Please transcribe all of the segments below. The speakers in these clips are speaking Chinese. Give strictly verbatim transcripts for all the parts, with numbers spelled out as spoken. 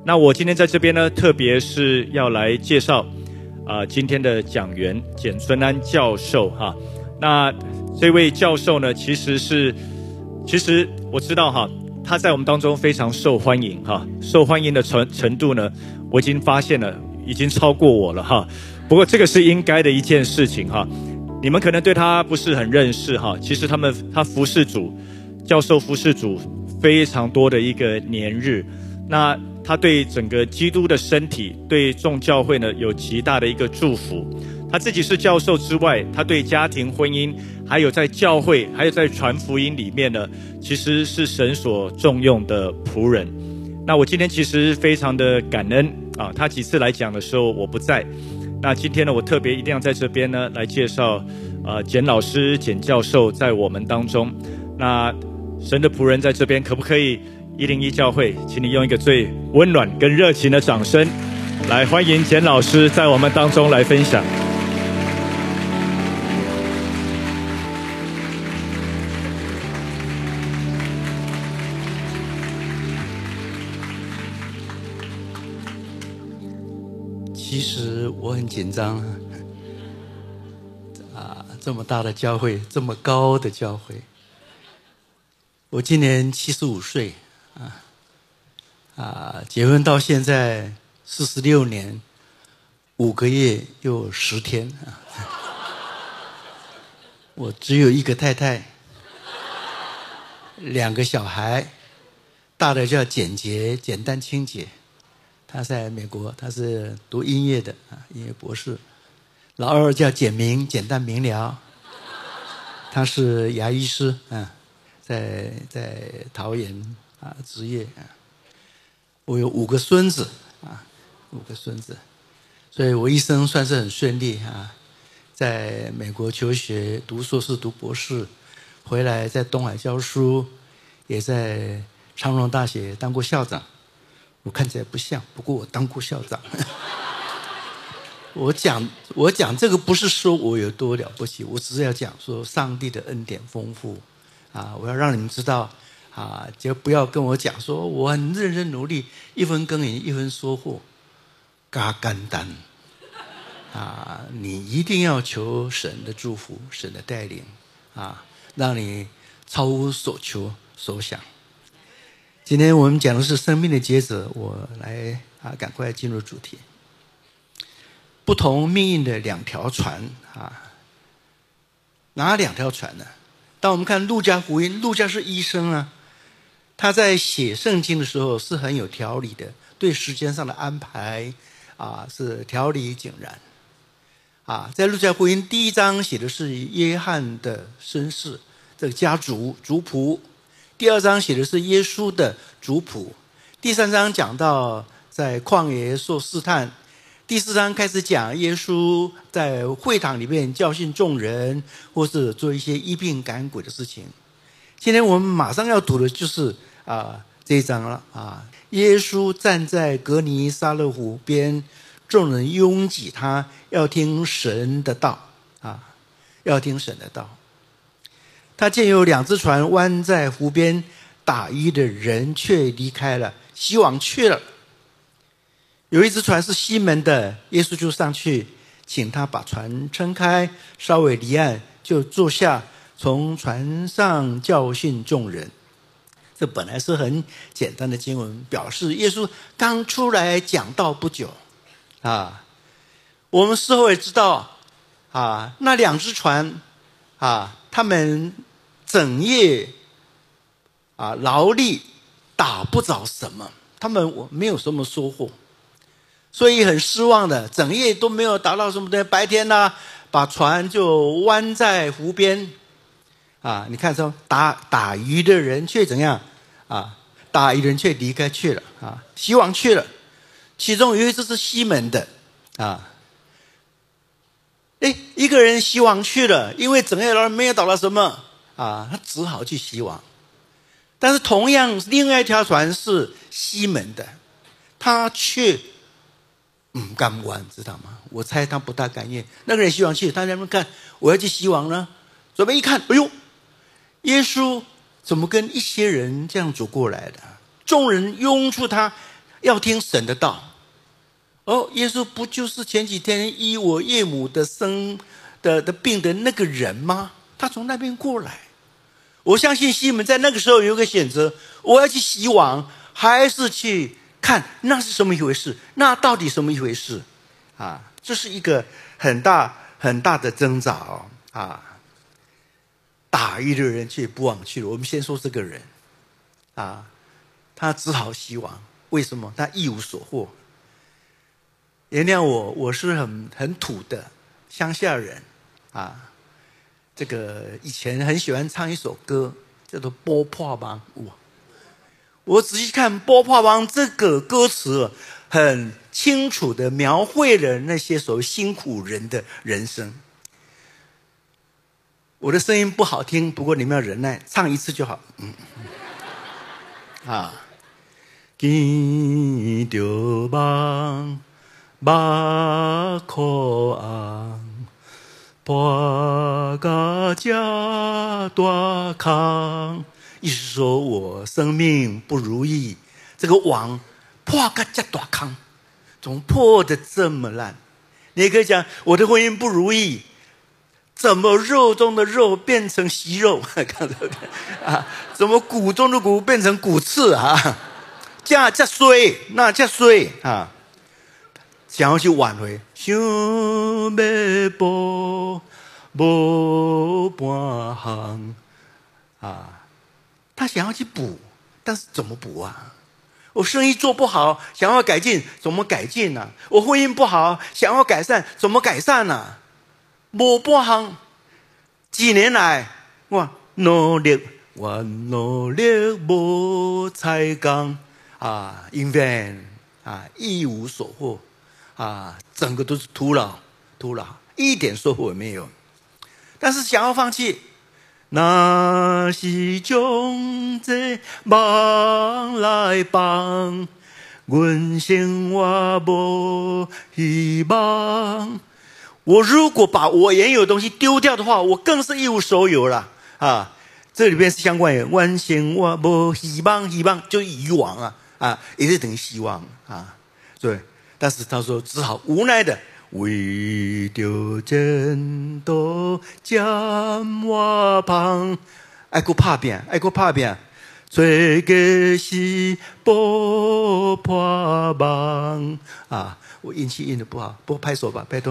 那我今天在这边呢，特别是要来介绍啊、呃、今天的讲员简孙安教授哈。那这位教授呢，其实是其实我知道哈，他在我们当中非常受欢迎哈，受欢迎的程程度呢，我已经发现了，已经超过我了哈。不过这个是应该的一件事情哈。你们可能对他不是很认识哈，其实他们他服侍主，教授服侍主非常多的一个年日，那他对整个基督的身体，对众教会呢有极大的一个祝福。他自己是教授之外，他对家庭婚姻，还有在教会，还有在传福音里面呢，其实是神所重用的仆人。那我今天其实非常的感恩啊，他几次来讲的时候我不在。那今天呢，我特别一定要在这边呢来介绍，呃，简老师、简教授在我们当中。那神的仆人在这边，可不可以一零一教会，请你用一个最温暖跟热情的掌声，来欢迎简老师在我们当中来分享。 其实我很紧张啊，这么大的教会，这么高的教会。我今年七十五岁啊啊，结婚到现在四十六年，五个月又十天啊。我只有一个太太，两个小孩，大的叫简洁，简单清洁。他在美国，他是读音乐的啊，音乐博士。老二叫简明，简单明了，他是牙医师啊，在在桃园啊执业啊。我有五个孙子啊，五个孙子，所以我一生算是很顺利啊。在美国求学，读硕士，读博士，回来在东海教书，也在长荣大学当过校长。我看起来不像，不过我当过校长。我讲我讲这个不是说我有多了不起，我只是要讲说上帝的恩典丰富啊！我要让你们知道啊，就不要跟我讲说我很认真努力，一分耕耘一分收获，嘎干单啊！你一定要求神的祝福，神的带领啊，让你超乎所求所想。今天我们讲的是生命的抉择，我来啊，赶快进入主题。不同命运的两条船啊，哪两条船呢？当我们看路加福音，路加是医生啊，他在写圣经的时候是很有条理的，对时间上的安排啊是条理井然啊。在路加福音第一章写的是约翰的身世，这个家族族谱。第二章写的是耶稣的族谱，第三章讲到在旷野受试探，第四章开始讲耶稣在会堂里面教训众人，或是做一些医病赶鬼的事情。今天我们马上要读的就是啊这一章了啊。耶稣站在革尼撒勒湖边，众人拥挤他，要听神的道啊，要听神的道。他见有两只船弯在湖边，打鱼的人却离开了，西往去了。有一只船是西门的，耶稣就上去，请他把船撑开，稍微离岸，就坐下，从船上教训众人。这本来是很简单的经文，表示耶稣刚出来讲道不久啊。我们事后也知道啊，那两只船啊，他们整夜啊劳力打不着什么，他们没有什么收获，所以很失望的，整夜都没有达到什么的。白天呢，把船就弯在湖边啊，你看说打打鱼的人却怎样啊？打鱼的人却离开去了啊，西往去了。其中有一只是西门的啊。哎，一个人西往去了，因为整夜劳没有打到什么啊，他只好去西往。但是同样，另外一条船是西门的，他却嗯敢玩，知道吗？我猜他不大甘愿。那个人西往去，他在那边看，我要去西往呢。准备一看，哎呦，耶稣怎么跟一些人这样走过来的？众人拥住他， 要听神的道。哦，耶稣不就是前几天医我岳母的生的的病的那个人吗？他从那边过来。我相信西门在那个时候有一个选择，我要去洗网，还是去看那是什么一回事？那到底什么一回事？啊，这是一个很大很大的挣扎哦啊！打鱼的人却不往去了。我们先说这个人啊，他只好洗网，为什么？他一无所获。原谅我，我是很很土的乡下人啊。这个以前很喜欢唱一首歌，叫做《波破帮》。哇！我仔细看《波破帮》这个歌词，很清楚的描绘了那些所谓辛苦人的人生。我的声音不好听，不过你们要忍耐，唱一次就好。嗯，啊，见着梦。目苦红，破个这大坑，意思说我生命不如意，这个网破个这大坑，怎么破的这么烂？你也可以讲我的婚姻不如意，怎么肉中的肉变成息肉？看到啊？怎么骨中的骨变成骨刺啊？这这衰，那这衰啊！想要去挽回，想要补，无半行啊！他想要去补，但是怎么补啊？我生意做不好，想要改进，怎么改进呢、啊？我婚姻不好，想要改善，怎么改善呢、啊？无半行，几年来我努力，我努力无才干啊 ，in vain 啊，一无所获。啊，整个都是徒劳，徒劳，一点收获也没有。但是想要放弃，那是将这梦来帮，阮生活无希望。我如果把我原有的东西丢掉的话，我更是一无所有了啊！这里边是相关的，阮生活无希望，希望就渔网啊啊，也是等于希望啊，对。但是他说，只好无奈的为着前途占我旁，爱过拍拼，爱过拍拼，最个是波破网啊！我运气运的不好，不拍手吧，拜托。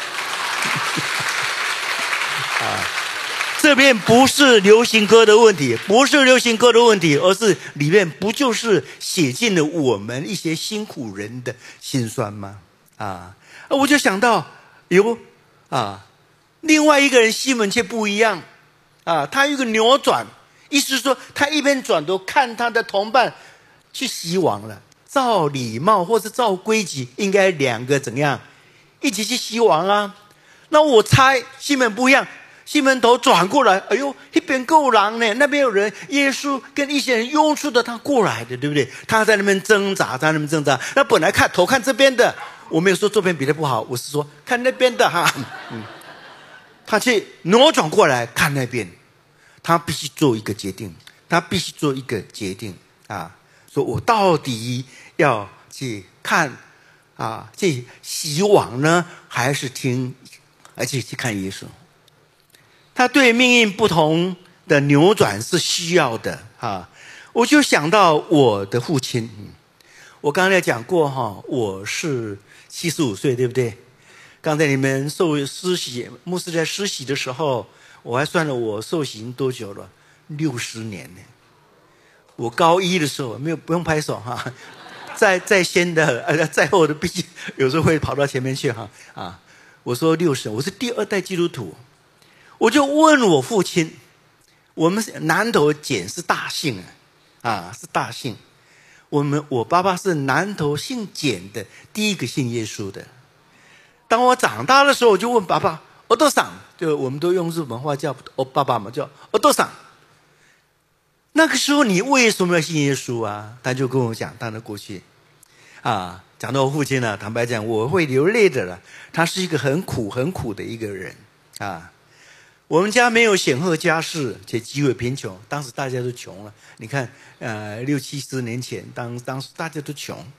啊，这边不是流行歌的问题，不是流行歌的问题，而是里面不就是写进了我们一些辛苦人的辛酸吗？啊，我就想到有啊，另外一个人西门却不一样啊，他有一个扭转，意思是说他一边转头看他的同伴去洗网了，照礼貌或是照规矩，应该两个怎样一起去洗网啊？那我猜西门不一样。西门头转过来，哎呦，那边够狼呢，那边有人，耶稣跟一些人拥簇的他过来的，对不对？他在那边挣扎，在那边挣扎。那本来看头看这边的，我没有说这边比他不好，我是说看那边的哈。嗯，他去挪转过来看那边，他必须做一个决定，他必须做一个决定啊，说我到底要去看啊，去洗网呢，还是听，而且去看耶稣？他对命运不同的扭转是需要的啊！我就想到我的父亲，我刚才讲过哈，我是七十五岁，对不对？刚才你们受施洗，牧师在施洗的时候，我还算了我受洗多久了，六十年呢。我高一的时候没有不用拍手哈，在在先的呃在后的，毕竟有时候会跑到前面去哈啊！我说六十，我是第二代基督徒。我就问我父亲，我们南投简是大姓啊，啊是大姓。我们我爸爸是南投姓简的第一个信耶稣的。当我长大的时候，我就问爸爸，お父さん，就我们都用日本话叫我爸爸嘛，叫お父さん。那个时候你为什么要信耶稣啊？他就跟我讲他的过去，啊，讲到我父亲呢、啊，坦白讲我会流泪的了。他是一个很苦很苦的一个人啊。我们家没有显赫家世，且极为贫穷。当时大家都穷了，你看，呃，六七十年前，当当时大家都穷，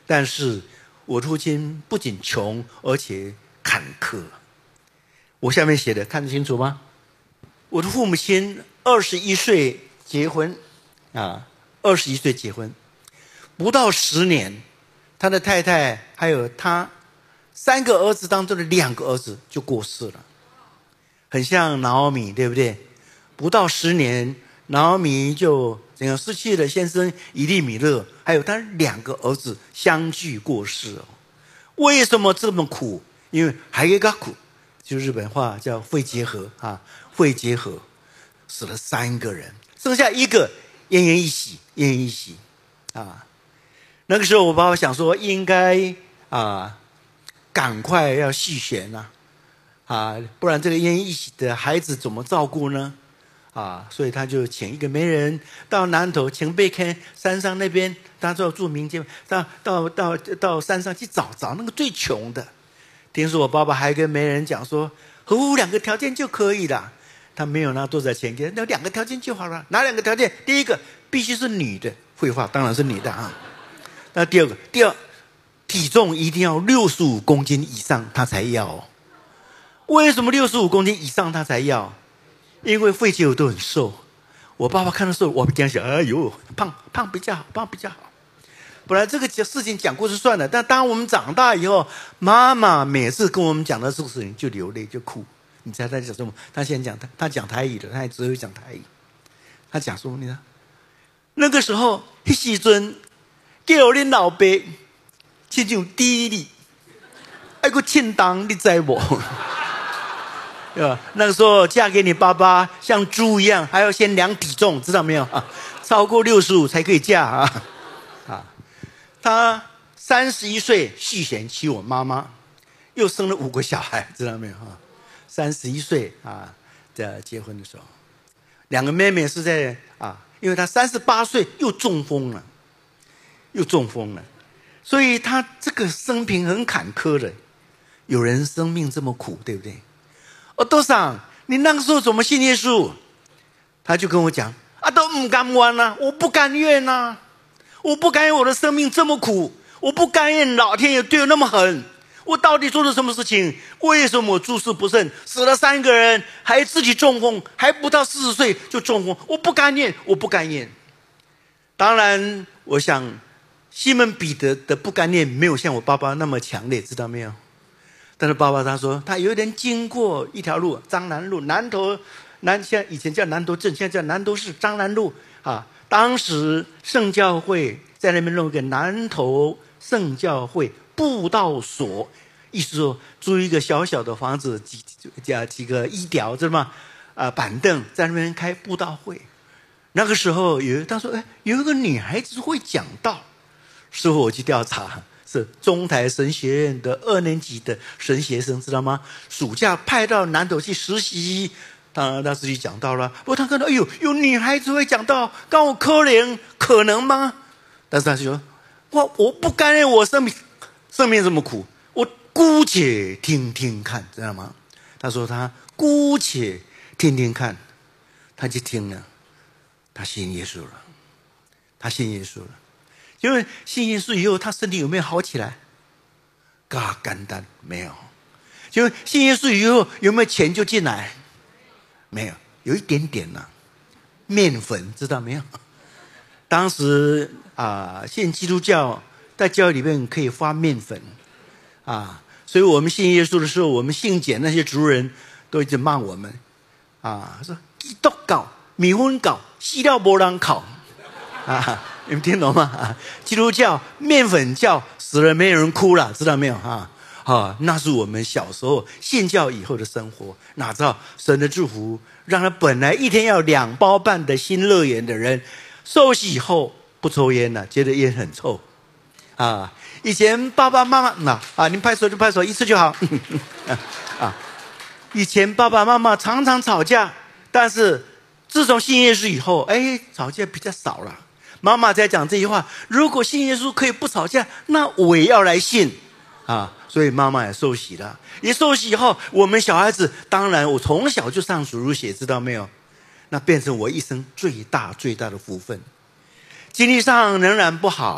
但是我父亲不仅穷，而且坎坷。我下面写的看得清楚吗？我的父母亲二十一岁结婚，啊，二十一岁结婚，不到十年，他的太太还有他三个儿子当中的两个儿子就过世了，很像拿俄米，对不对？不到十年，拿俄米就整个失去了先生以利米勒，还有他两个儿子相继过世哦。为什么这么苦？因为还有一个苦，就日本话叫肺结核啊，肺结核死了三个人，剩下一个奄奄一息，奄奄一息啊。那个时候我爸爸想说，应该啊，赶快要续弦呐，啊，不然这个奄奄一息的孩子怎么照顾呢？啊，所以他就请一个媒人到南投前辈坑山上那边，他说住民间，到到到到山上去找找那个最穷的。听说我爸爸还跟媒人讲说，哦，两个条件就可以了。他没有拿多少钱给，那两个条件就好了。哪两个条件？第一个必须是女的，废话，当然是女的啊。那第二个，第二体重一定要六十五公斤以上，他才要。为什么六十五公斤以上他才要？因为肺结核都很瘦。我爸爸看到瘦，我这样想，哎呦，胖胖比较好，胖比较好。本来这个事情讲过就算了，但当我们长大以后，妈妈每次跟我们讲到这个事情就流泪就哭。你猜他讲什么？他先讲他他讲台语的，他也只会讲台语。他讲说，你看那个时候，那时阵叫恁老爸亲像弟弟，还个庆当，你知不？对吧？那个时候嫁给你爸爸像猪一样，还要先量体重，知道没有？啊，超过六十五才可以嫁啊！啊，他三十一岁续弦娶我妈妈，又生了五个小孩，知道没有？啊，三十一岁啊，在结婚的时候，两个妹妹是在啊，因为他三十八岁又中风了，又中风了，所以他这个生平很坎坷的。有人生命这么苦，对不对？哦，多桑，你那个时候怎么信耶稣？他就跟我讲啊，都不甘愿啊，我不甘愿啊，我不甘愿我的生命这么苦，我不甘愿老天爷对我那么狠，我到底做了什么事情？为什么我诸事不慎，死了三个人，还自己中风，还不到四十岁就中风？我不甘愿，我不甘愿。当然，我想西门彼得的不甘愿没有像我爸爸那么强烈，知道没有？但是爸爸他说，他有一天经过一条路，彰南路，南投南现在以前叫南投镇，现在叫南投市彰南路啊。当时圣教会在那边弄一个南投圣教会布道所，意思说租一个小小的房子，几几几个衣条，知道吗？啊，板凳在那边开布道会。那个时候有他说，哎，有一个女孩子会讲道，事后我去调查。是中台神学院的二年级的神学生，知道吗？暑假派到南投去实习，当然他自己讲道了。不过他看到，哎呦，有女孩子会讲道，刚我可怜，可能吗？但是他就说，我我不甘愿我生命生命这么苦，我姑且听听看，知道吗？他说他姑且听听看，他就听了，他信耶稣了，他信耶稣了。因为信耶稣以后，他身体有没有好起来？嘎干单没有。因为信耶稣以后，有没有钱就进来？没有，有一点点呢、啊。面粉知道没有？当时啊，信基督教在教会里面可以发面粉啊，所以我们信耶稣的时候，我们信简那些族人都一直骂我们啊，说基督教米粉糕，西料没人烤啊。你们听懂吗？啊，基督教面粉教死了没有人哭了，知道没有？啊啊，那是我们小时候信教以后的生活。哪知道神的祝福，让他本来一天要两包半的新乐园的人，受洗以后不抽烟了，觉得烟很臭。啊，以前爸爸妈妈那啊，您拍手就拍手一次就好。啊，以前爸爸妈妈常常吵架，但是自从信耶稣以后，哎，吵架比较少了。妈妈在讲这句话，如果信耶稣可以不吵架，那我也要来信啊！所以妈妈也受洗了。也受洗以后，我们小孩子当然我从小就上主日学，知道没有？那变成我一生最大最大的福分。经济上仍然不好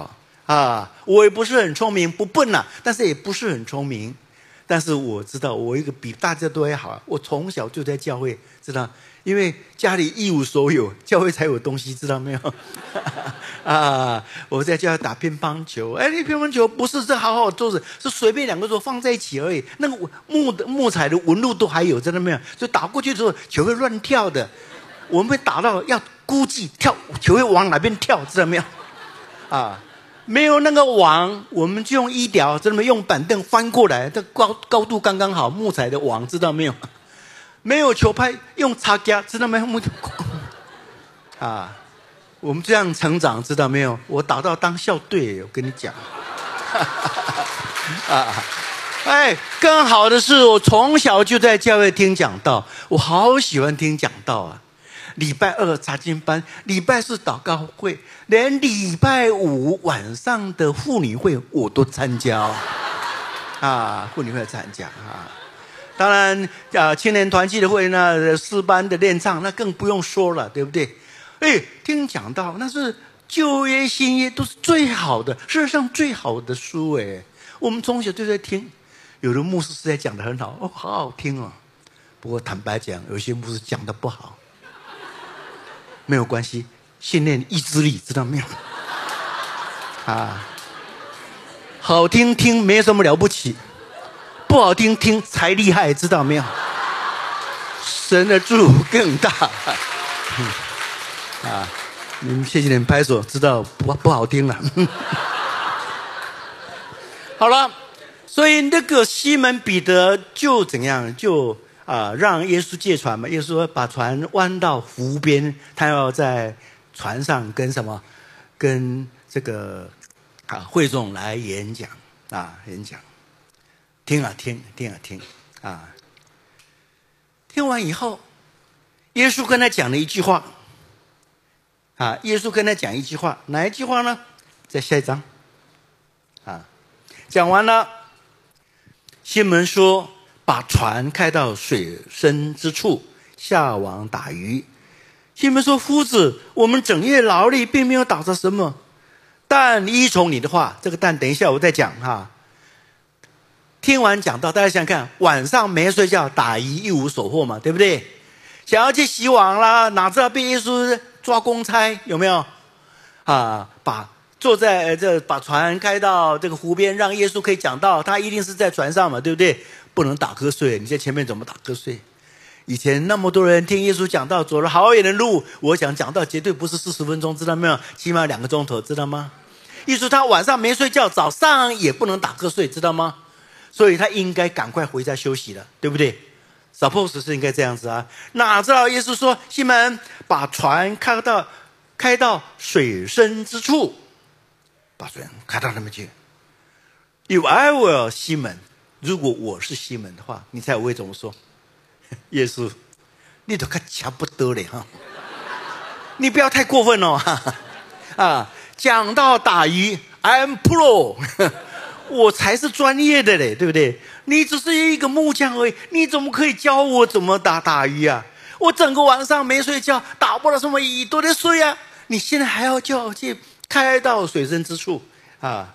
啊，我也不是很聪明，不笨呐、啊，但是也不是很聪明。但是我知道，我一个比大家都还好。我从小就在教会，知道，因为家里一无所有，教会才有东西，知道没有？啊，我在教会打乒乓球，哎，那乒乓球不是这好好做的，是随便两个桌放在一起而已。那个木的木材的纹路都还有，知道没有？所以打过去的时候，球会乱跳的。我们会打到要估计跳球会往哪边跳，知道没有？啊。没有那个网，我们就用衣条，知道没有？用板凳翻过来，这高高度刚刚好，木材的网，知道没有？没有球拍，用擦夹，知道没有？啊，我们这样成长，知道没有？我打到当校队，我跟你讲。啊，哎，更好的是，我从小就在教会听讲道，我好喜欢听讲道啊。礼拜二查经班，礼拜四祷告会，连礼拜五晚上的妇女会我都参加哦，啊，妇女会参加啊。当然啊，青年团契的会那诗班的练唱，那更不用说了，对不对？哎，听讲到那是旧约新约都是最好的，世界上最好的书哎。我们从小就在听，有的牧师实在讲得很好哦，好好听哦。不过坦白讲，有些牧师讲得不好。没有关系，训练意志力，知道没有？啊，好听听没什么了不起，不好听听才厉害，知道没有？神的祝福更大。啊，你们谢谢你们拍手，知道不不好听了。好了，所以那个西门彼得就怎样就。啊，让耶稣借船嘛，耶稣说把船弯到湖边，他要在船上跟什么，跟这个啊会众来演讲啊演讲，听啊听，听啊听啊，听完以后，耶稣跟他讲了一句话，啊，耶稣跟他讲一句话，哪一句话呢？在下一章，啊，讲完了，西门说。把船开到水深之处，下网打鱼。西门说：“夫子，我们整夜劳力，并没有打着什么，但依从你的话。”这个但等一下我再讲哈。听完讲到，大家想想看，晚上没睡觉，打鱼一无所获嘛，对不对？想要去洗网啦，哪知道被耶稣抓公差，有没有？啊，把坐在这把船开到这个湖边，让耶稣可以讲道，他一定是在船上嘛，对不对？不能打瞌睡，你在前面怎么打瞌睡？以前那么多人听耶稣讲道，走了好远的路，我想讲道绝对不是四十分钟，知道没有？起码两个钟头，知道吗？耶稣他晚上没睡觉，早上也不能打瞌睡，知道吗？所以他应该赶快回家休息了，对不对？ Suppose 是应该这样子啊，哪知道耶稣说：“西门，把船开到开到水深之处，把船开到那边去。If I were 西门，如果我是西门的话，你猜我会怎么说？耶稣，你都看差不多了哈，你不要太过分哦哈啊！讲到打鱼 ，I'm pro。”我才是专业的嘞，对不对？你只是一个木匠而已，你怎么可以教我怎么打打鱼啊？我整个晚上没睡觉，打不了什么鱼，多得睡啊！你现在还要叫我去开到水深之处啊？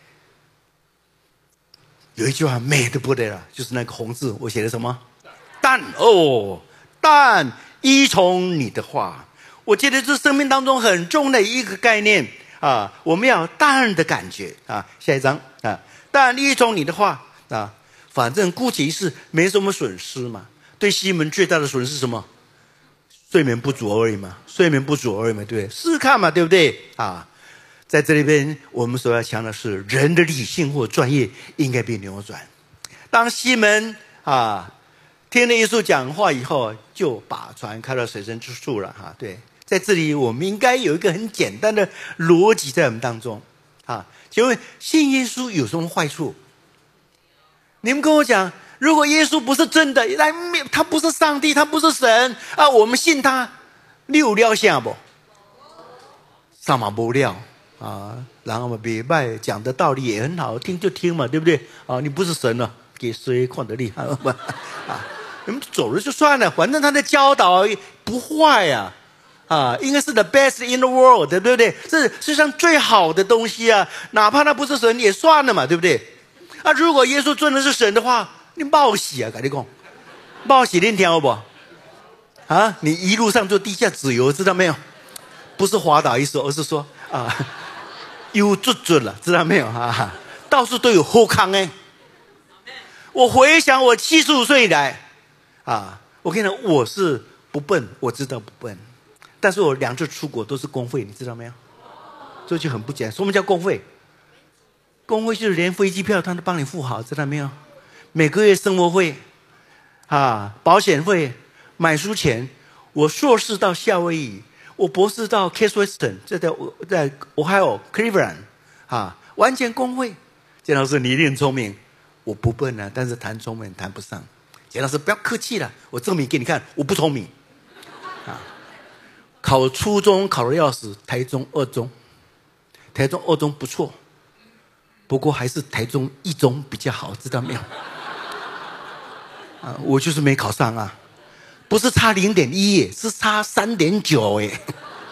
有一句话美得不得了，就是那个红字，我写的什么？但哦，但依从你的话，我觉得这生命当中很重的一个概念。啊，我们要有但的感觉啊！下一章啊，但依从你的话啊，反正估计是没什么损失嘛。对西门最大的损失是什么？睡眠不足而已嘛，睡眠不足而已嘛，对不对？试试看嘛，对不对？啊，在这里边我们所要强的是人的理性或专业应该被扭转。当西门啊听了耶稣讲话以后，就把船开到水深之处了哈、啊，对。在这里，我们应该有一个很简单的逻辑在我们当中，啊，请问信耶稣有什么坏处？你们跟我讲，如果耶稣不是真的，来，他不是上帝，他不是神啊，我们信他，你有料下不？上马不料啊，然后嘛，别拜讲的道理也很好听，就听嘛，对不对？啊，你不是神了，给谁看得厉害不？啊，你们走了就算了，反正他的教导不坏呀、啊。 啊，应该是 the best in the world， 对不对？这是世上最好的东西啊，哪怕他不是神也算了嘛，对不对？啊，如果耶稣真的是神的话，你报喜啊，跟你讲，报喜链条不？啊，你一路上就地下自由，知道没有？不是滑倒一手，而是说啊，有准准了，知道没有啊？到处都有后康哎。我回想我七十五岁以来，啊，我跟你讲，我是不笨，我知道不笨，但是我两次出国都是公费，你知道没有？这就很不简单。什么叫公费？公费就是连飞机票他都帮你付好，知道没有？每个月生活费，啊，保险费。买书钱，我硕士到夏威夷，我博士到 Case Western， 这在在 Ohio Cleveland， 啊，完全公费。简老师，你一定很聪明，我不笨啊，但是谈聪明谈不上。简老师，不要客气了，我证明给你看，我不聪明。啊，考初中考得要死，台中二中，台中二中不错，不过还是台中一中比较好，知道没有？啊，我就是没考上啊。不是差零点一，是差三点九哎。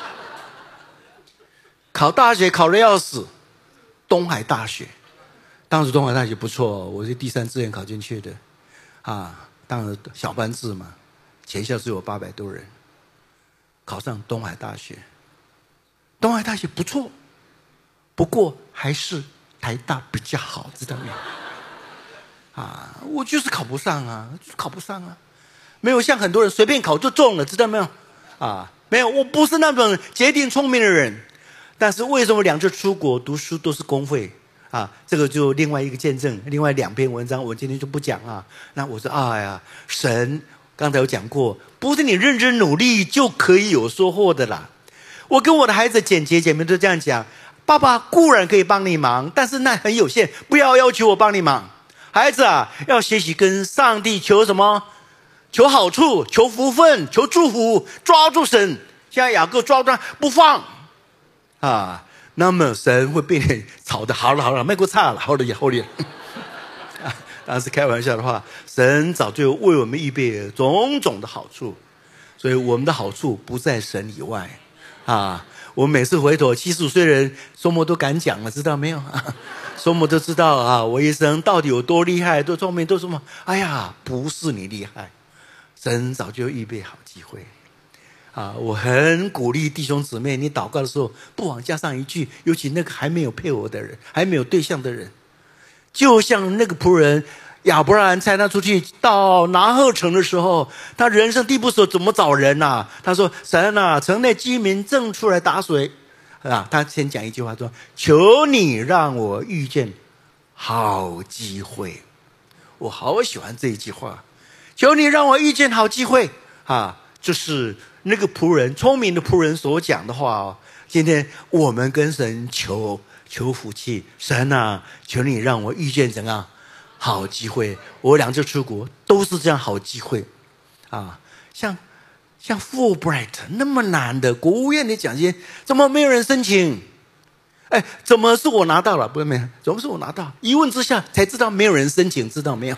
考大学考得要死，东海大学，当时东海大学不错，我是第三志愿考进去的，啊，当然小班制嘛，全校只有八百多人，考上东海大学。东海大学不错，不过还是台大比较好，知道没有？啊，我就是考不上啊，考不上啊。没有像很多人随便考就中了，知道没有？啊，没有，我不是那种绝顶聪明的人。但是为什么两次出国读书都是公费？啊，这个就另外一个见证，另外两篇文章我今天就不讲啊。那我说，哎呀，神刚才有讲过，不是你认真努力就可以有收获的啦。我跟我的孩子姐姐姐妹都这样讲，爸爸固然可以帮你忙，但是那很有限，不要要求我帮你忙。孩子啊，要学习跟上帝求什么？求好处，求福分，求祝福，抓住神，像雅各抓住他不放啊，那么神会被你吵得好了好了，没给我差了，好了好了。啊，当然是开玩笑的话，神早就为我们预备种种的好处，所以我们的好处不在神以外啊。我们每次回头，七十五岁的人，什么都敢讲了，知道没有？什么都知道啊，我一生到底有多厉害，多聪明，多什么？哎呀，不是你厉害。神早就预备好机会，啊！我很鼓励弟兄姊妹，你祷告的时候不妨加上一句，尤其那个还没有配偶的人，还没有对象的人，就像那个仆人亚伯拉罕差他出去到拿鹤城的时候，他人生地不熟，怎么找人啊？他说：“神啊，城内居民正出来打水，啊！”他先讲一句话说：“求你让我遇见好机会。”我好喜欢这一句话。求你让我遇见好机会啊！就是那个仆人，聪明的仆人所讲的话哦。今天我们跟神求求福气，神啊，求你让我遇见怎样好机会。我两次出国都是这样好机会啊！像像 Fulbright 那么难的国务院的奖金，怎么没有人申请？哎，怎么是我拿到了？不是没有，怎么是我拿到？一问之下才知道没有人申请，知道没有？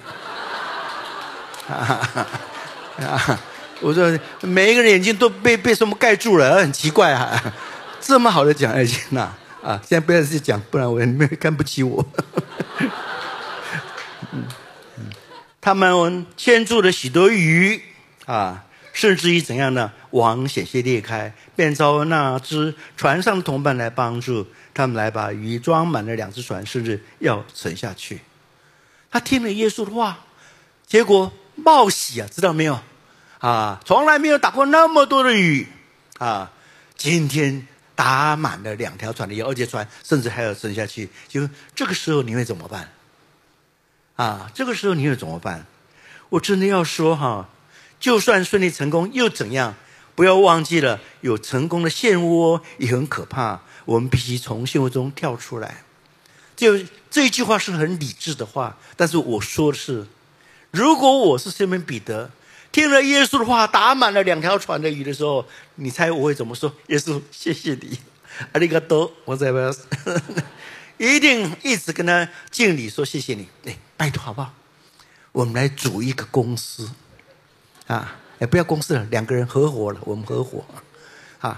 啊啊！我说每一个人眼睛都被被什么盖住了，很奇怪啊！这么好的奖学金呐啊！现在不要去讲，不然我你们看不起我。嗯嗯，他们牵住了许多鱼啊，甚至于怎样呢？网险些裂开，便召那只船上的同伴来帮助他们，来把鱼装满了两只船，甚至要沉下去。他听了耶稣的话，结果冒喜啊，知道没有？啊，从来没有打过那么多的鱼啊！今天打满了两条船的鱼，而且船甚至还要沉下去。就这个时候你会怎么办？啊，这个时候你会怎么办？我真的要说哈，就算顺利成功又怎样？不要忘记了，有成功的漩涡也很可怕，我们必须从漩涡中跳出来。就这一句话是很理智的话，但是我说的是，如果我是西门彼得，听了耶稣的话，打满了两条船的鱼的时候，你猜我会怎么说？耶稣，谢谢你，阿里嘎多，我在不一定一直跟他敬礼说谢谢你。哎，拜托好不好？我们来组一个公司啊！哎，不要公司了，两个人合伙了，我们合伙啊！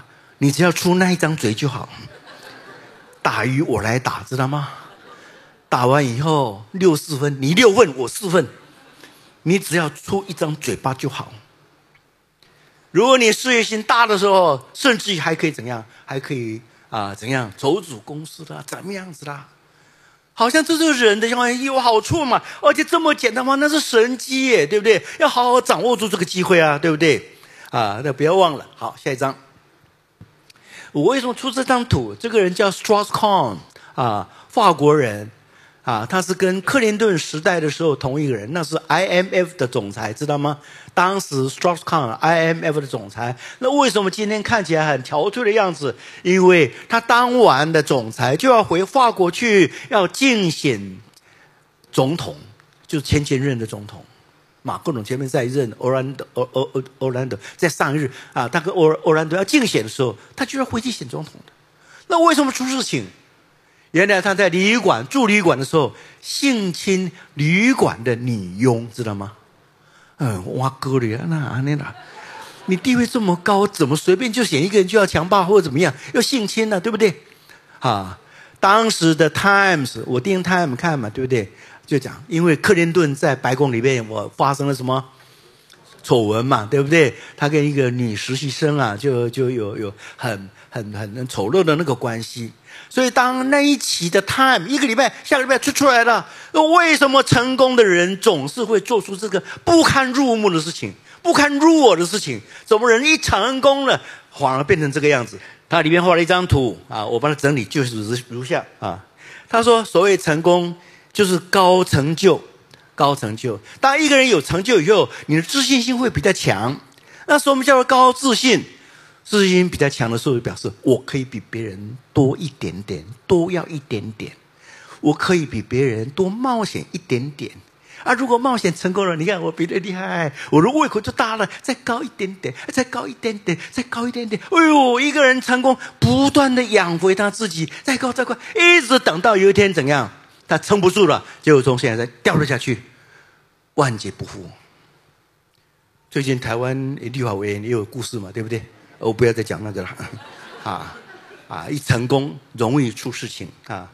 你只要出那一张嘴就好。打鱼我来打，知道吗？打完以后六四分，你六分我四分，你只要出一张嘴巴就好。如果你事业心大的时候，甚至于还可以怎样？还可以啊，怎样筹组公司啦，怎么样子啦？好像这就是人的有好处嘛，而且这么简单吗？那是神机耶，对不对？要好好掌握住这个机会啊，对不对？啊，那不要忘了。好，下一张。我为什么出这张图？这个人叫 Strauss-Kahn 啊，法国人啊，他是跟克林顿时代的时候同一个人，那是 I M F 的总裁，知道吗？当时 Strauss-Kahn I M F 的总裁，那为什么今天看起来很憔悴的样子？因为他当完的总裁就要回法国去，要竞选总统，就是前前任的总统。马克龙前面在任，欧兰德欧欧欧欧兰德在上一日啊，他跟欧欧兰德要竞选的时候，他居然回去选总统的。那为什么出事情？原来他在旅馆住旅馆的时候，性侵旅馆的女佣，知道吗？嗯，哇哥的那安那啦，你地位这么高，怎么随便就选一个人就要强暴或者怎么样，要性侵呢、啊？对不对？啊，当时的 Times， 我订 Time 看嘛，对不对？就讲，因为克林顿在白宫里面，我发生了什么丑闻嘛，对不对？他跟一个女实习生啊，就就有有很很很丑陋的那个关系。所以当那一期的 Time 一个礼拜，下个礼拜出出来了，为什么成功的人总是会做出这个不堪入目的事情、不堪入耳的事情？怎么人一成功了，反而变成这个样子？他里面画了一张图啊，我把它整理就是如下啊。他说，所谓成功，就是高成就，高成就。当一个人有成就以后，你的自信心会比较强。那时候我们叫做高自信，自信心比较强的时候，就表示我可以比别人多一点点，多要一点点。我可以比别人多冒险一点点。啊，如果冒险成功了，你看我比你厉害，我的胃口就大了，再高一点点，再高一点点，再高一点点。哎呦，一个人成功，不断的养回他自己，再高再高，一直等到有一天怎样？他撑不住了，结果从现在再掉了下去，万劫不复。最近台湾立法委员也有故事嘛，对不对？我不要再讲那个了，啊啊！一成功容易出事情啊。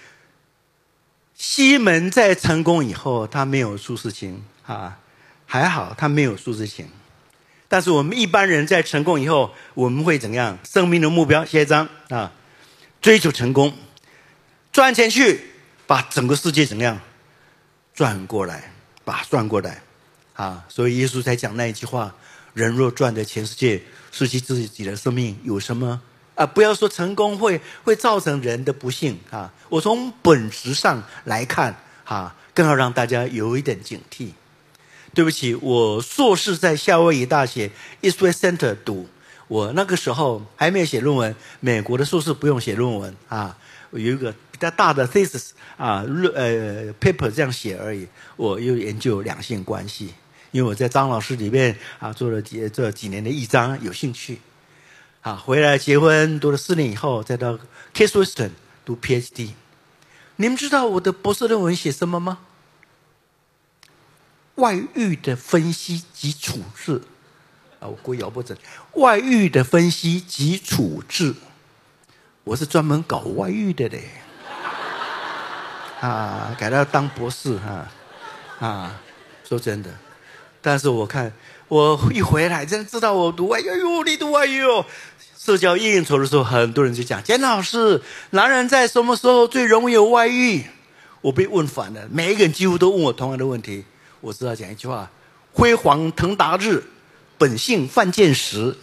西门在成功以后，他没有出事情啊，还好他没有出事情。但是我们一般人在成功以后，我们会怎样？生命的目标，下一章啊，追求成功，赚钱去。把整个世界怎么样转过来，把它转过来啊！所以耶稣才讲那一句话：人若赚得全世界，失去自己的生命，有什么啊？不要说成功会会造成人的不幸啊！我从本质上来看啊，更要让大家有一点警惕。对不起，我硕士在夏威夷大学 Eastwood Center 读，我那个时候还没有写论文，美国的硕士不用写论文啊。有一个比较大的 thesis 啊，呃 paper 这样写而已。我又研究两性关系，因为我在张老师里面啊做了几这几年的一章，有兴趣。啊，回来结婚，读了四年以后，再到 Case Western 读 PhD。你们知道我的博士论文写什么吗？外遇的分析及处置。啊，我故意咬不准。外遇的分析及处置。我是专门搞外遇的嘞，啊，改到当博士哈，啊，啊，说真的，但是我看我一回来，真知道我读外遇，哎呦，你读外遇哦。社交应酬的时候，很多人就讲，简老师，男人在什么时候最容易有外遇？我被问反了，每一个人几乎都问我同样的问题。我知道讲一句话：辉煌腾达日，本性犯贱时。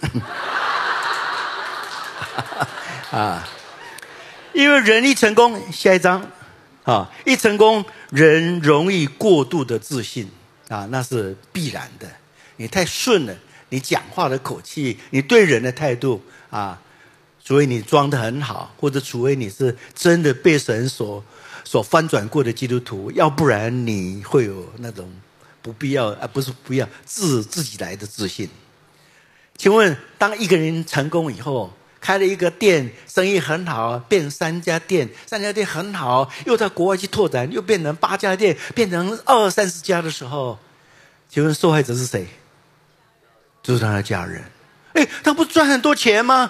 啊，因为人一成功，下一章啊，一成功，人容易过度的自信啊，那是必然的。你太顺了，你讲话的口气，你对人的态度啊，除非你装得很好，或者除非你是真的被神所所翻转过的基督徒，要不然你会有那种不必要啊，不是不要自自己来的自信。请问，当一个人成功以后，开了一个店，生意很好，变三家店，三家店很好，又到国外去拓展，又变成八家店，变成二三十家的时候，请问受害者是谁？就是他的家人。哎，他不赚很多钱吗？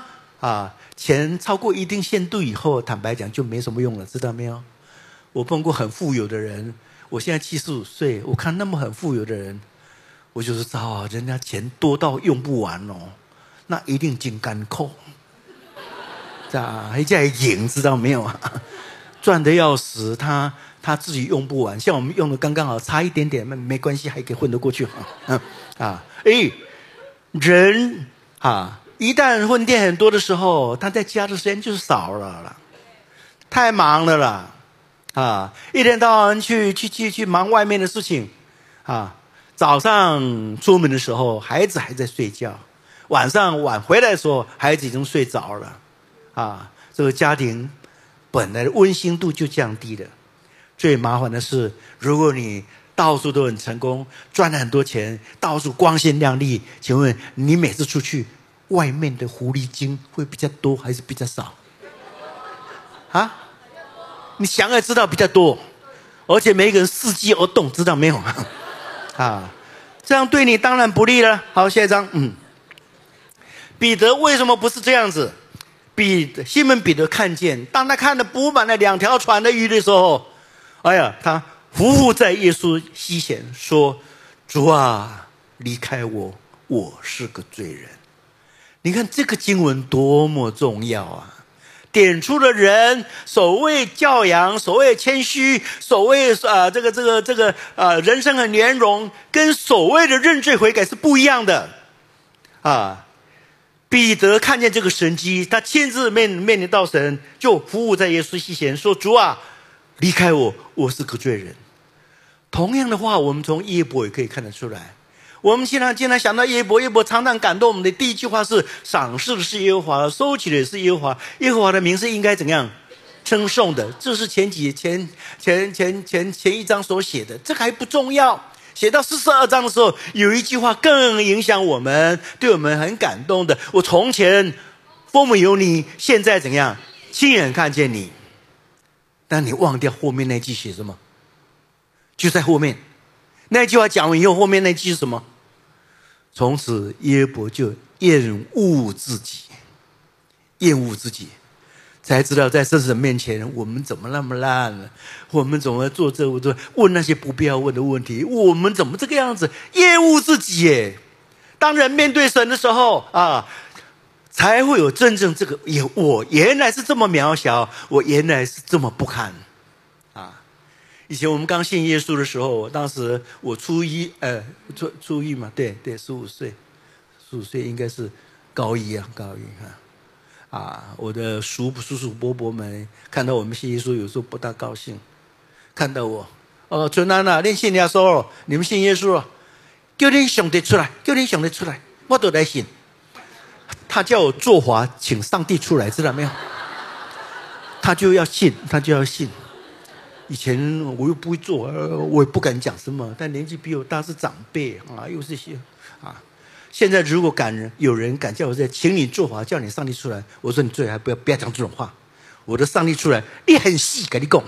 啊，钱超过一定限度以后，坦白讲就没什么用了，知道没有？我碰过很富有的人，我现在七十五岁，我看那么很富有的人，我就知道啊，人家钱多到用不完哦，那一定金干扣，啊，还在赢，知道没有啊？赚的要死，他他自己用不完，像我们用的刚刚好，差一点点，没没关系，还可以混得过去啊啊！哎，人啊，一旦混店很多的时候，他在家的时间就是少了啦，太忙了啦，啊，一天到晚去去去去忙外面的事情，啊，早上出门的时候，孩子还在睡觉，晚上晚回来的时候，孩子已经睡着了，啊，这个家庭本来的温馨度就降低了。最麻烦的是，如果你到处都很成功，赚了很多钱，到处光鲜亮丽，请问你每次出去，外面的狐狸精会比较多还是比较少？啊？你想也知道比较多，而且每一个人伺机而动，知道没有？啊，这样对你当然不利了。好，下一章，嗯，彼得为什么不是这样子？彼得西门彼得看见，当他看到补满了两条船的鱼的时候，哎呀，他匍匐在耶稣膝前说：“主啊，离开我，我是个罪人。”你看这个经文多么重要啊！点出了人所谓教养、所谓谦虚、所谓啊、呃、这个这个这个啊、呃、人生很圆融，跟所谓的认罪悔改是不一样的啊。彼得看见这个神迹，他亲自面面临到神，就匍匐在耶稣膝前说：“主啊，离开我，我是个罪人。”同样的话，我们从耶伯也可以看得出来。我们经常经常想到耶伯，耶伯常常感动我们的第一句话是：赏赐的是耶和华，收取的也是耶和华。耶和华的名是应该怎样称颂的？这是前几前前前前前一章所写的，这个还不重要。写到四十二章的时候，有一句话更影响我们，对我们很感动的：我从前风闻有你，现在怎样亲眼看见你。但你忘掉后面那句写什么？就在后面那句话讲完以后，后面那句是什么？从此耶伯就厌恶自己，厌恶自己，才知道在圣神面前我们怎么那么烂了，我们怎么做这做问那些不必要问的问题，我们怎么这个样子，厌恶自己耶。当人面对神的时候啊，才会有真正这个也我原来是这么渺小，我原来是这么不堪啊。以前我们刚信耶稣的时候，当时我初一呃初初一嘛，对对，十五岁，十五岁应该是高一啊，高一啊。啊，我的叔叔叔伯伯们看到我们信耶稣，有时候不大高兴。看到我，哦，春安啊，恁信耶稣哦，你们信耶稣哦，叫恁上帝出来，叫恁上帝出来，我都来信。他叫我做法，请上帝出来，知道没有？他就要信，他就要信。以前我又不会做，我也不敢讲什么。但年纪比我大是长辈啊，又是些啊。现在如果敢有人敢叫我在，请你做法，叫你上帝出来，我说你最好不要不要讲这种话。我的上帝出来，你很细，跟你讲。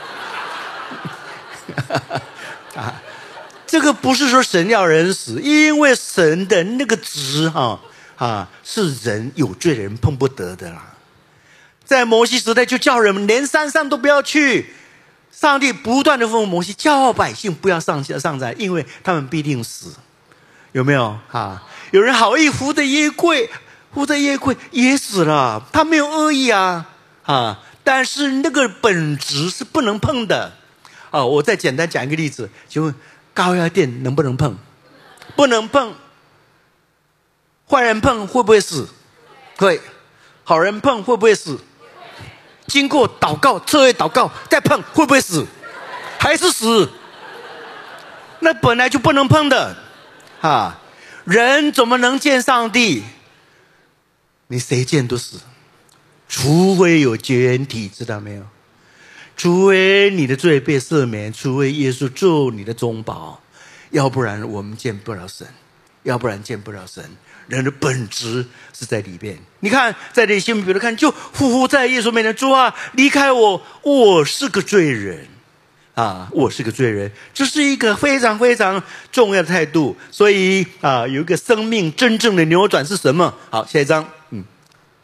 啊，这个不是说神要人死，因为神的那个职哈啊是人有罪人碰不得的啦。在摩西时代就叫人们连山上都不要去。上帝不断的吩咐摩西，叫百姓不要上上山，因为他们必定死。有没有啊？有人好意扶着耶柜，扶着耶柜也死了，他没有恶意啊啊！但是那个本质是不能碰的啊！我再简单讲一个例子，请问高压电能不能碰？不能碰。坏人碰会不会死？会。好人碰会不会死？经过祷告，彻夜祷告再碰会不会死？还是死。那本来就不能碰的啊！人怎么能见上帝？你谁见都死，除非有绝缘体，知道没有？除非你的罪被赦免，除非耶稣做你的中保，要不然我们见不了神，要不然见不了神。人的本质是在里边。你看，在这西门彼得看，就匍匐在耶稣面前，主啊，离开我，我是个罪人啊，我是个罪人。这是一个非常非常重要的态度。所以啊，有一个生命真正的扭转是什么？好，下一章，嗯，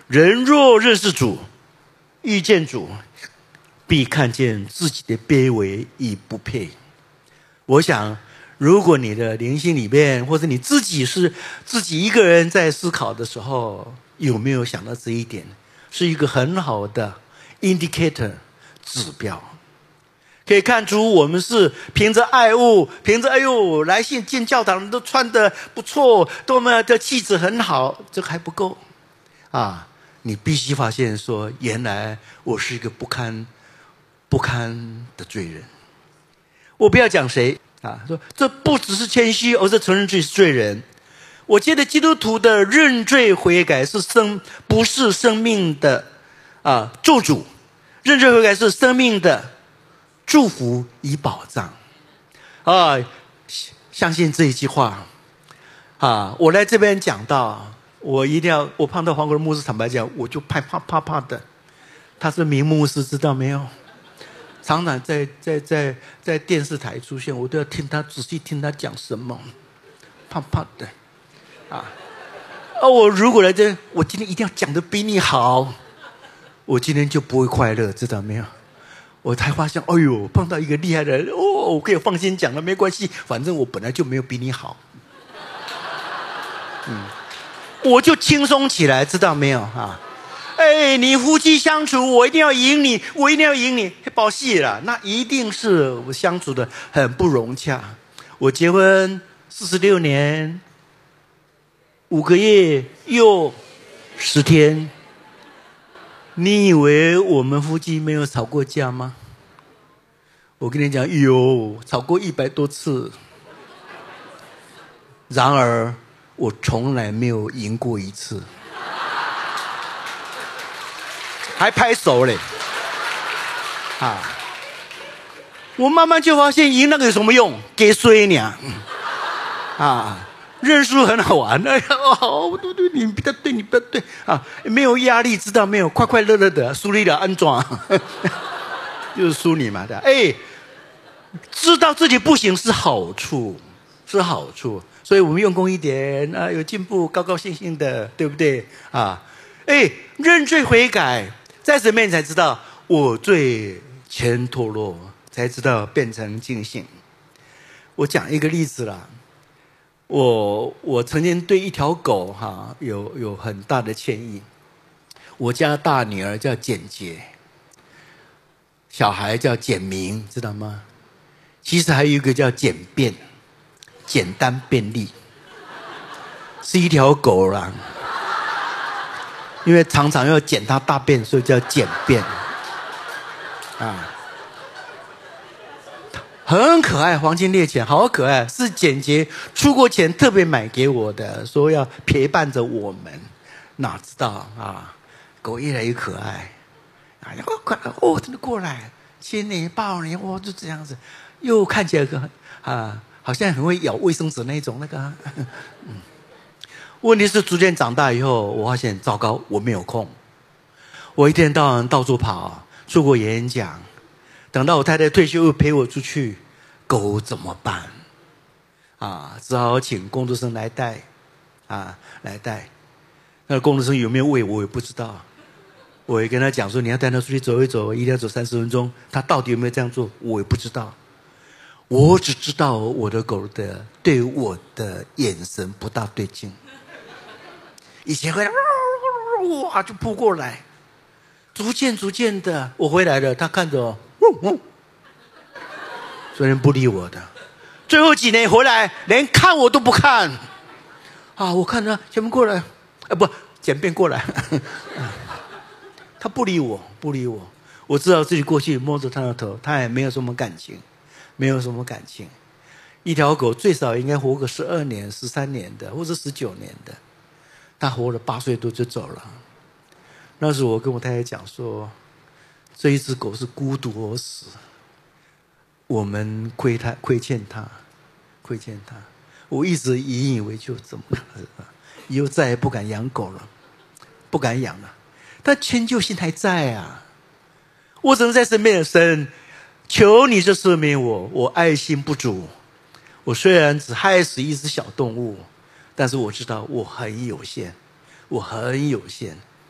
人若认识主，遇见主，必看见自己的卑微与不配。我想，如果你的灵性里面，或者你自己是自己一个人在思考的时候，有没有想到这一点？是一个很好的 indicator 指标，可以看出我们是凭着爱物，凭着哎呦来信进教堂都穿得不错，多么的气质很好，这个还不够啊！你必须发现说，原来我是一个不堪不堪的罪人。我不要讲谁啊，说这不只是谦虚，而是承认自己是罪人。我觉得基督徒的认罪悔改是生，不是生命的啊咒诅，认罪悔改是生命的祝福与保障啊！相信这一句话啊！我来这边讲到，我一定要，我碰到黄国的牧师，坦白讲，我就怕怕怕怕的。他是名牧师，知道没有？常常在在在在电视台出现，我都要听他仔细听他讲什么，怕怕的。啊，哦，我如果来这，我今天一定要讲得比你好，我今天就不会快乐，知道没有？我才发现，哎呦，碰到一个厉害的人，哦，我可以放心讲了，没关系，反正我本来就没有比你好，嗯，我就轻松起来，知道没有啊？哎，你夫妻相处，我一定要赢你，我一定要赢你，抱戏了，那一定是我相处的很不融洽。我结婚四十六年。五个月又十天，你以为我们夫妻没有吵过架吗？我跟你讲，有吵过一百多次。然而，我从来没有赢过一次，还拍手嘞！啊！我慢慢就发现，赢那个有什么用？给衰呢！啊！认输很好玩，哎呀，哦，对对，你不要对，你不要对啊，没有压力，知道没有？快快乐乐的，输你了安装，就是输你嘛的。哎，知道自己不行是好处，是好处，所以我们用功一点啊，有进步，高高兴兴的，对不对啊？哎，认罪悔改，在神面前才知道我罪前脱落，才知道变成尽兴。我讲一个例子啦。我我曾经对一条狗哈有有很大的歉意。我家大女儿叫简洁，小孩叫简明，知道吗？其实还有一个叫简便，简单便利，是一条狗啦。因为常常要捡它大便，所以叫简便啊。很可爱，黄金猎犬，好可爱，是简洁出国前特别买给我的，说要陪伴着我们。哪知道啊，狗越来越可爱，哎呀，快哦，真的过来亲你抱你，哇，就这样子，又看起来很啊，好像很会咬卫生纸那种那个、啊。嗯，问题是逐渐长大以后，我发现糟糕，我没有空，我一天到晚到处跑，出国演讲。等到我太太退休又陪我出去，狗怎么办？啊，只好请工作生来带，啊，来带。那工作生有没有喂我也不知道。我也跟他讲说，你要带他出去走一走，一定要走三十分钟。他到底有没有这样做，我也不知道。我只知道我的狗的对我的眼神不大对劲。以前会哇就扑过来，逐渐逐渐的，我回来了，他看着我。虽然不理我的，最后几年回来连看我都不看啊！我看他前面过来，啊不，前边过来，他不理我，不理我。我知道自己过去摸着他的头，他也没有什么感情，没有什么感情。一条狗最少应该活个十二年、十三年的，或者十九年的，他活了八岁多就走了。那时候我跟我太太讲说，这一只狗是孤独而死，我们亏他亏欠他，亏欠他。我一直引以为疚，怎么了？以后再也不敢养狗了，不敢养了。但迁就心还在啊！我只能在身边的神，求你这赦免我，我爱心不足。我虽然只害死一只小动物，但是我知道我很有限，我很有限。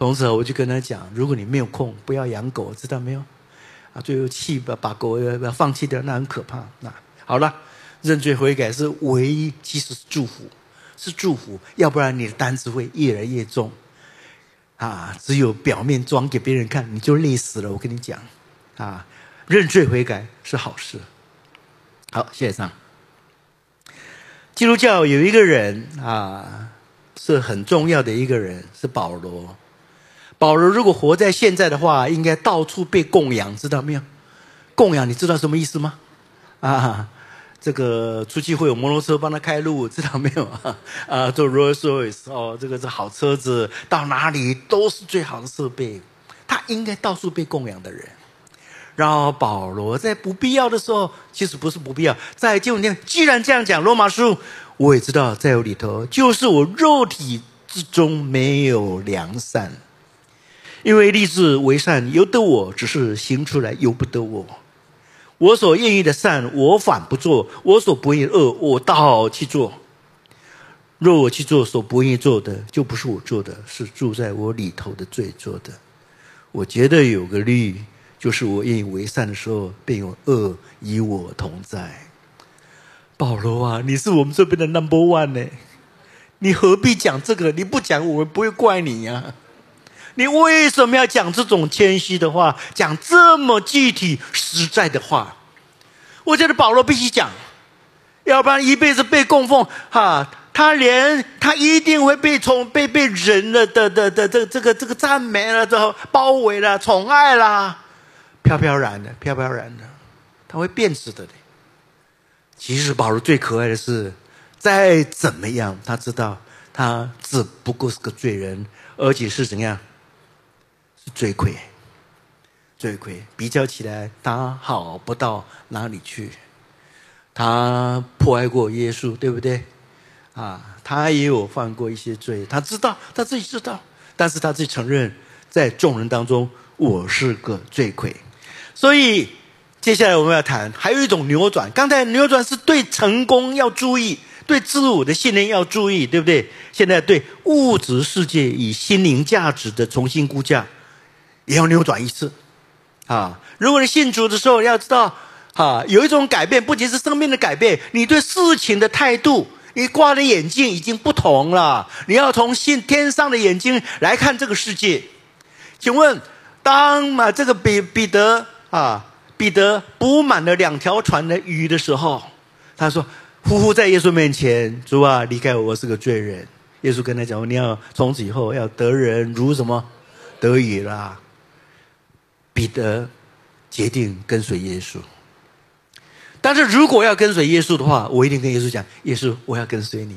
从此我就跟他讲，如果你没有空，不要养狗，知道没有？啊，最后气把把狗要放弃掉，那很可怕。那好了，认罪悔改是唯一，其实是祝福，是祝福，要不然你的担子会越来越重。啊，只有表面装给别人看，你就累死了。我跟你讲，啊，认罪悔改是好事。好，下一章。基督教有一个人啊，是很重要的一个人，是保罗。保罗如果活在现在的话，应该到处被供养，知道没有？供养，你知道什么意思吗？啊，这个出去会有摩托车帮他开路，知道没有？啊，坐 Rolls Royce 哦，这个是好车子，到哪里都是最好的设备，他应该到处被供养的人。然后保罗在不必要的时候，其实不是不必要，在经文里面既然这样讲，罗马书我也知道，在我里头就是我肉体之中没有良善，因为立志为善由得我，只是行出来由不得我。我所愿意的善我反不做，我所不愿意的恶我倒去做。若我去做所不愿意做的，就不是我做的，是住在我里头的罪做的。我觉得有个律，就是我愿意为善的时候，便有恶与我同在。保罗啊，你是我们这边的 number one 呢，你何必讲这个？你不讲，我们不会怪你啊。你为什么要讲这种谦虚的话，讲这么具体实在的话？我觉得保罗必须讲，要不然一辈子被供奉哈，他连他一定会被宠被被人的的的的这这个这个赞美了，之后包围了，宠爱啦，飘飘然的，飘飘然的，他会变质的。其实保罗最可爱的是，再怎么样，他知道他只不过是个罪人，而且是怎样？是罪魁，罪魁。比较起来，他好不到哪里去。他迫害过耶稣，对不对？啊，他也有犯过一些罪，他知道，他自己知道，但是他自己承认，在众人当中，我是个罪魁。所以接下来我们要谈，还有一种扭转。刚才扭转是对成功要注意，对自我的信念要注意，对不对？现在对物质世界与心灵价值的重新估价，也要扭转一次。啊，如果你信主的时候，要知道，啊，有一种改变，不仅是生命的改变，你对事情的态度，你挂的眼镜已经不同了。你要从信天上的眼睛来看这个世界。请问，当啊这个彼彼得啊。彼得补满了两条船的鱼的时候，他说呼呼在耶稣面前，主啊，离开我，我是个罪人。耶稣跟他讲，你要从此以后要得人如什么？得鱼啦。彼得决定跟随耶稣。但是如果要跟随耶稣的话，我一定跟耶稣讲，耶稣，我要跟随你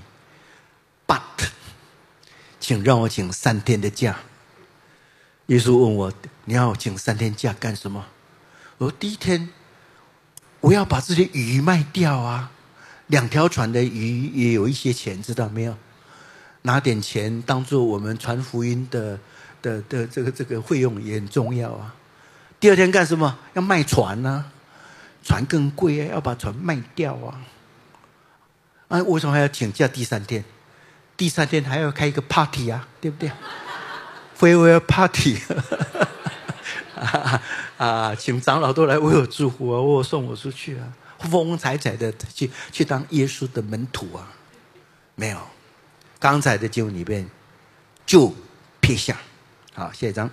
，but 请让我请三天的假。耶稣问我，你要请三天假干什么？我说第一天我要把这些鱼卖掉啊，两条船的鱼也有一些钱，知道没有？拿点钱当做我们传福音的的的这个这个费用也很重要啊。第二天干什么？要卖船啊，船更贵啊，要把船卖掉啊。啊，为什么还要请假第三天？第三天还要开一个 party 啊，对不对？farewell party 啊啊，请长老都来为我祝福啊，为我送我出去啊，丰丰彩彩的去去当耶稣的门徒啊。没有，刚才的经文里面就撇下。好，下一章。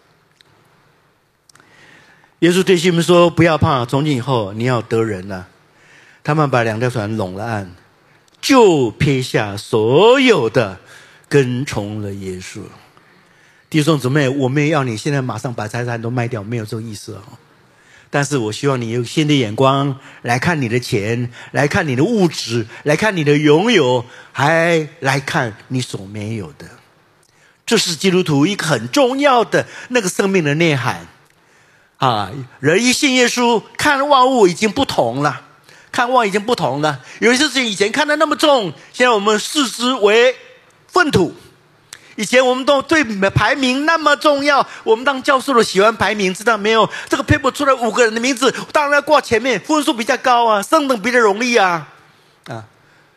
耶稣对西门说，不要怕，从今以后你要得人了。他们把两条船拢了岸，就撇下所有的，跟从了耶稣。弟兄姊妹，我没有要你现在马上把财产都卖掉，没有这个意思哦。但是我希望你有新的眼光来看你的钱，来看你的物质，来看你的拥有，还来看你所没有的。这是基督徒一个很重要的那个生命的内涵啊！人一信耶稣，看万物已经不同了，看万物已经不同了。有些事情以前看得那么重，现在我们视之为粪土。以前我们都对排名那么重要，我们当教授的喜欢排名，知道没有？这个 paper 出来五个人的名字，当然要挂前面，分数比较高啊，升等比较容易啊。啊，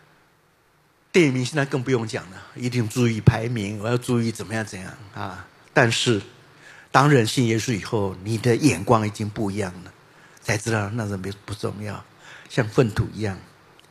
电影明星那更不用讲了，一定注意排名，我要注意怎么样怎样啊。 但是当人信耶稣以后，你的眼光已经不一样了，才知道那人不重要，像粪土一样。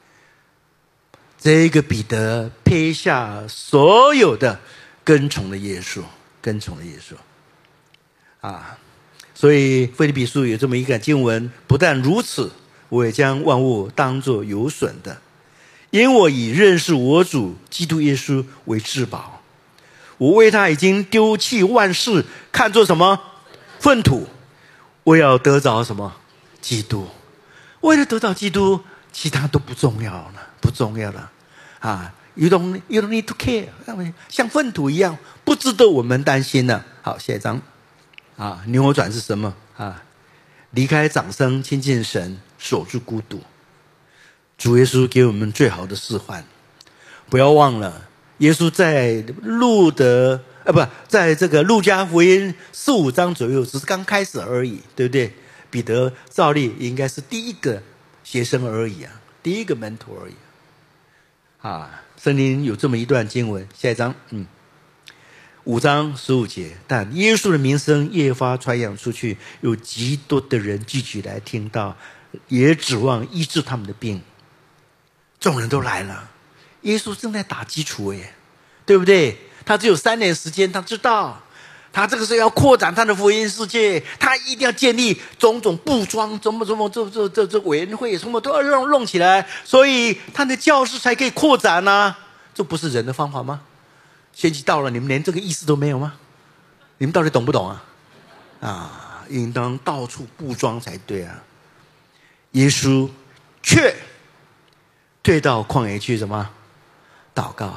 这个彼得撇下所有的，跟从了耶稣，跟从了耶稣啊！所以腓立比书有这么一个经文，不但如此，我也将万物当作有损的，因我以认识我主基督耶稣为至宝。我为他已经丢弃万事，看作什么粪土，我要得着什么基督。为了得到基督，其他都不重要了，不重要了啊 ！You don't, you don't need to care， 像粪土一样，不值得我们担心了。好，下一章啊，扭转是什么啊？离开掌声，亲近神，守住孤独。主耶稣给我们最好的示范，不要忘了。耶稣在路德呃不，在这个路加福音四五章左右，只是刚开始而已，对不对？彼得照例应该是第一个学生而已啊，第一个门徒而已啊。圣经有这么一段经文，下一章，嗯，五章十五节，但耶稣的名声越发传扬出去，有极多的人聚集来听到，也指望医治他们的病。众人都来了。耶稣正在打基础耶，对不对？他只有三年时间，他知道他这个时候要扩展他的福音世界，他一定要建立种种布庄，怎么怎么这这这这委员会，什么都要弄弄起来，所以他的教室才可以扩展啊。这不是人的方法吗？先期到了，你们连这个意思都没有吗？你们到底懂不懂啊？啊，应当到处布庄才对啊。耶稣却退到旷野去什么？祷告。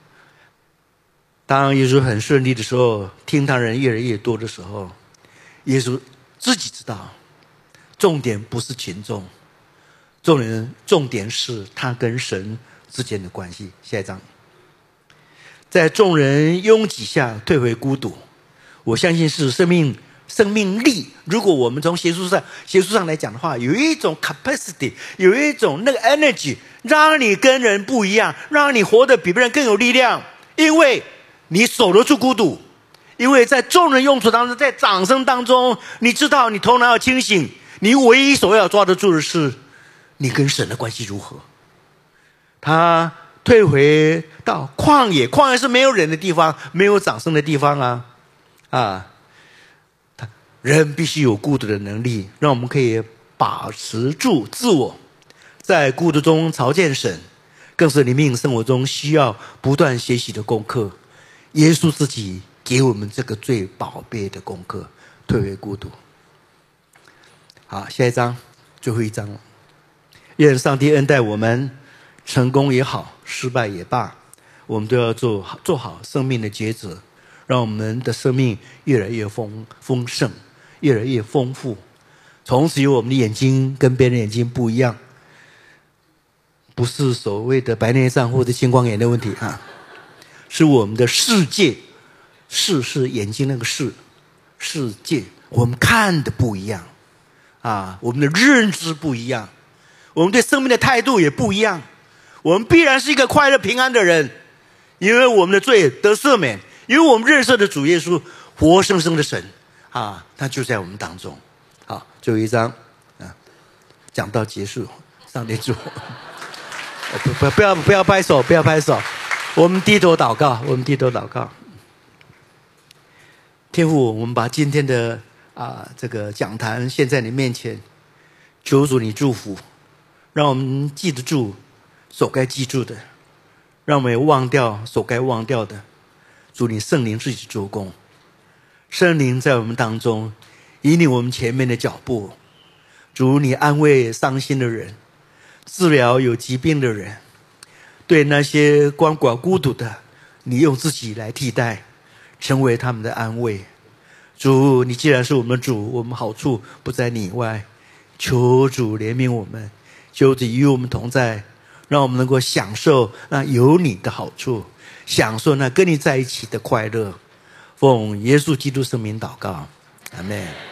当耶稣很顺利的时候，听他人越来越多的时候，耶稣自己知道，重点不是群众，重点重点是他跟神之间的关系。下一章，在众人拥挤下退回孤独，我相信是生命生命力。如果我们从学术上学术上来讲的话，有一种 capacity， 有一种那个 energy， 让你跟人不一样，让你活得比别人更有力量，因为你守得住孤独，因为在众人拥簇当中，在掌声当中，你知道你头脑要清醒，你唯一所要抓得住的是你跟神的关系如何。他退回到旷野，旷野是没有人的地方，没有掌声的地方啊啊！人必须有孤独的能力，让我们可以把持住自我，在孤独中朝见神，更是灵命生活中需要不断学习的功课。耶稣自己给我们这个最宝贝的功课，退回孤独。好，下一章，最后一章了。愿上帝恩待我们，成功也好，失败也罢，我们都要做好做好生命的抉择，让我们的生命越来越丰丰盛，越来越丰富。从此有我们的眼睛跟别人眼睛不一样，不是所谓的白内障或者青光眼的问题啊，是我们的世界，视是眼睛那个视，世界我们看的不一样啊，我们的认知不一样，我们对生命的态度也不一样。我们必然是一个快乐平安的人，因为我们的罪得赦免，因为我们认识的主耶稣活生生的神啊，他就在我们当中。好，最后一章啊，讲到结束，上帝祝不不不要不要拍手，不要拍手，我们低头祷告，我们低头祷告。天父，我们把今天的啊这个讲坛献在你面前，求主你祝福，让我们记得住所该记住的，让我们也忘掉所该忘掉的。主你圣灵自己做工，圣灵在我们当中引领我们前面的脚步。主你安慰伤心的人，治疗有疾病的人，对那些鳏寡孤独的，你用自己来替代，成为他们的安慰。主你既然是我们的主，我们好处不在你以外，求主怜悯我们，求主与我们同在，让我们能够享受那有你的好处，享受那跟你在一起的快乐。奉耶稣基督圣名祷告，阿们。